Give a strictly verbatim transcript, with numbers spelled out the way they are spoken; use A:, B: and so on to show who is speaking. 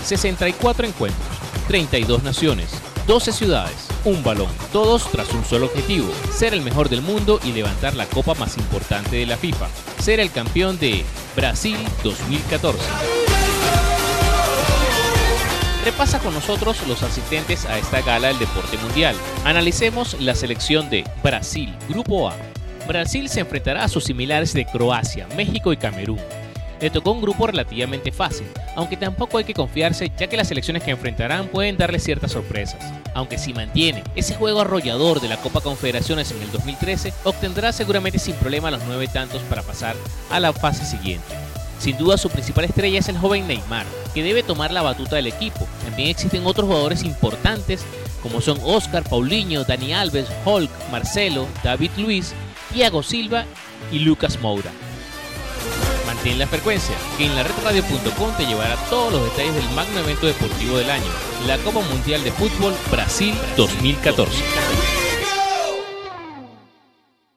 A: sesenta y cuatro encuentros, treinta y dos naciones, doce ciudades, un balón, todos tras un solo objetivo: ser el mejor del mundo y levantar la copa más importante de la FIFA, ser el campeón de Brasil dos mil catorce. Repasa con nosotros los asistentes a esta gala del deporte mundial. Analicemos la selección de Brasil, Grupo A. Brasil se enfrentará a sus similares de Croacia, México y Camerún. Le tocó un grupo relativamente fácil, aunque tampoco hay que confiarse, ya que las selecciones que enfrentarán pueden darle ciertas sorpresas. Aunque si mantiene ese juego arrollador de la Copa Confederaciones en el dos mil trece, obtendrá seguramente sin problema los nueve tantos para pasar a la fase siguiente. Sin duda su principal estrella es el joven Neymar, que debe tomar la batuta del equipo. También existen otros jugadores importantes como son Oscar, Paulinho, Dani Alves, Hulk, Marcelo, David Luiz, Thiago Silva y Lucas Moura. Mantén la frecuencia, que en la red radio punto com te llevará todos los detalles del magno evento deportivo del año, la Copa Mundial de Fútbol Brasil dos mil catorce.